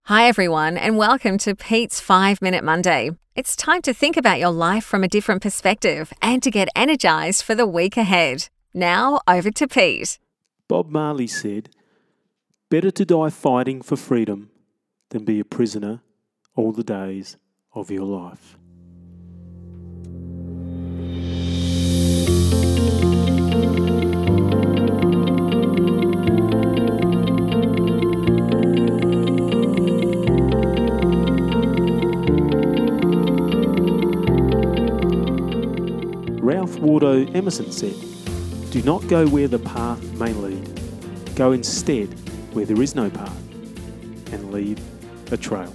Hi, everyone, and welcome to Pete's 5 Minute Monday. It's time to think about your life from a different perspective and to get energized for the week ahead. Now, over to Pete. Bob Marley said, "Better to die fighting for freedom than be a prisoner all the days of your life." Ralph Waldo Emerson said, "Do not go where the path may lead. Go instead where there is no path and leave a trail."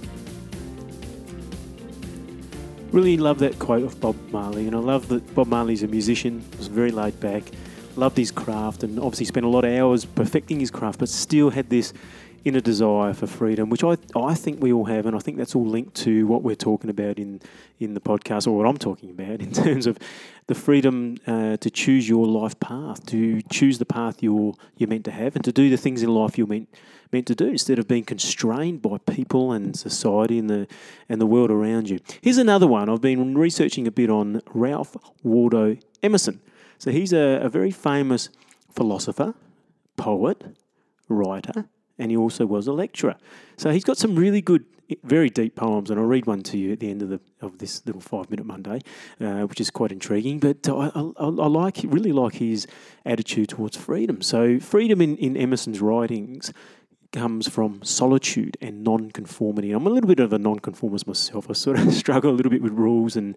Really love that quote of Bob Marley, and I love that Bob Marley's a musician, was very laid back, loved his craft, and obviously spent a lot of hours perfecting his craft, but still had this inner desire for freedom, which I think we all have, and I think that's all linked to what we're talking about in the podcast, or what I'm talking about in terms of the freedom to choose your life path, to choose the path you're meant to have, and to do the things in life you're meant to do, instead of being constrained by people and society and the world around you. Here's another one. I've been researching a bit on Ralph Waldo Emerson. So he's a very famous philosopher, poet, writer, and he also was a lecturer. So he's got some really good, very deep poems, and I'll read one to you at the end of this little 5 Minute Monday, which is quite intriguing. But I really like his attitude towards freedom. So freedom in Emerson's writings comes from solitude and non-conformity. I'm a little bit of a non-conformist myself. I sort of struggle a little bit with rules and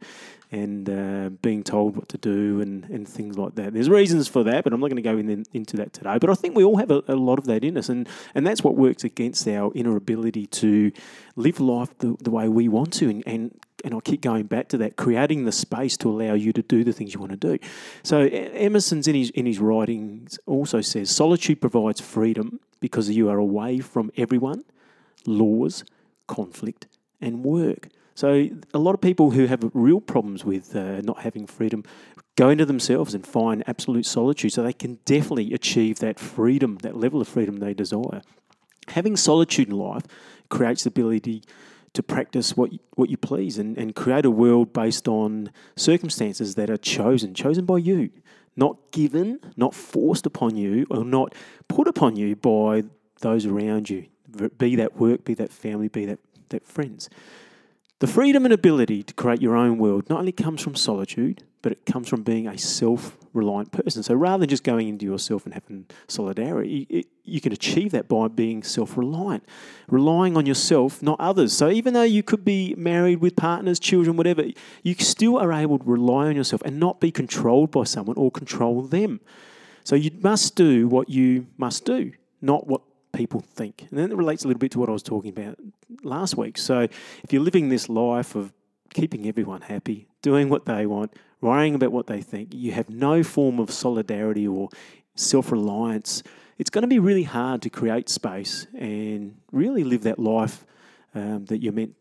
being told what to do and things like that. There's reasons for that, but I'm not going to go into that today. But I think we all have a lot of that in us, and that's what works against our inner ability to live life the way we want to, and I'll keep going back to that, creating the space to allow you to do the things you want to do. So Emerson's in his writings also says, "Solitude provides freedom because you are away from everyone, laws, conflict, and work." So a lot of people who have real problems with not having freedom go into themselves and find absolute solitude, so they can definitely achieve that freedom, that level of freedom they desire. Having solitude in life creates the ability to practice what you please and create a world based on circumstances that are chosen by you, not given, not forced upon you, or not put upon you by those around you, be that work, be that family, be that friends. The freedom and ability to create your own world not only comes from solitude, but it comes from being a self-reliant person. So rather than just going into yourself and having solidarity, you can achieve that by being self-reliant, relying on yourself, not others. So even though you could be married with partners, children, whatever, you still are able to rely on yourself and not be controlled by someone or control them. So you must do what you must do, not what people think. And then it relates a little bit to what I was talking about last week. So if you're living this life of keeping everyone happy, doing what they want, worrying about what they think, you have no form of solidarity or self-reliance, it's going to be really hard to create space and really live that life that you're meant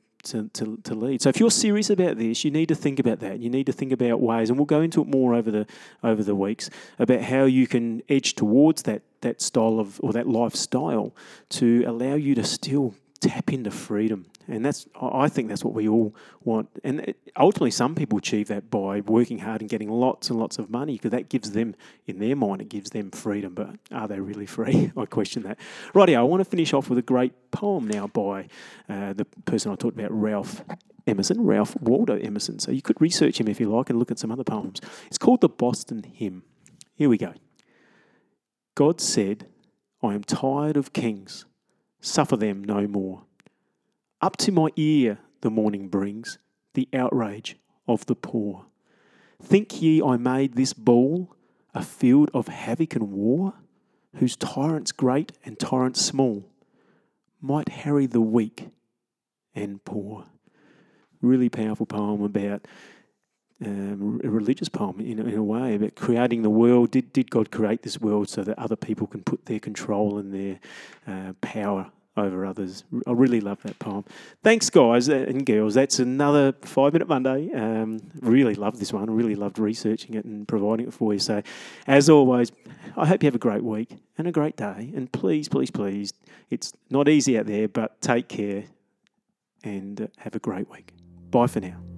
to lead. So if you're serious about this, you need to think about that. You need to think about ways, and we'll go into it more over the weeks, about how you can edge towards that style of, or that lifestyle, to allow you to still tap into freedom. And I think that's what we all want. And ultimately, some people achieve that by working hard and getting lots and lots of money, because that gives them, in their mind, it gives them freedom. But are they really free? I question that. Rightio, I want to finish off with a great poem now by the person I talked about, Ralph Waldo Emerson. So you could research him if you like and look at some other poems. It's called The Boston Hymn. Here we go. God said, "I am tired of kings, suffer them no more. Up to my ear the morning brings the outrage of the poor. Think ye I made this ball a field of havoc and war, whose tyrants great and tyrants small might harry the weak and poor?" Really powerful poem about a religious poem in a way, about creating the world. Did God create this world so that other people can put their control and their power over others? I really love that poem. Thanks, guys and girls. That's another 5 Minute Monday. Really loved this one. Really loved researching it and providing it for you. So, as always, I hope you have a great week and a great day. And please, please, please, it's not easy out there, but take care. and have a great week. Bye for now.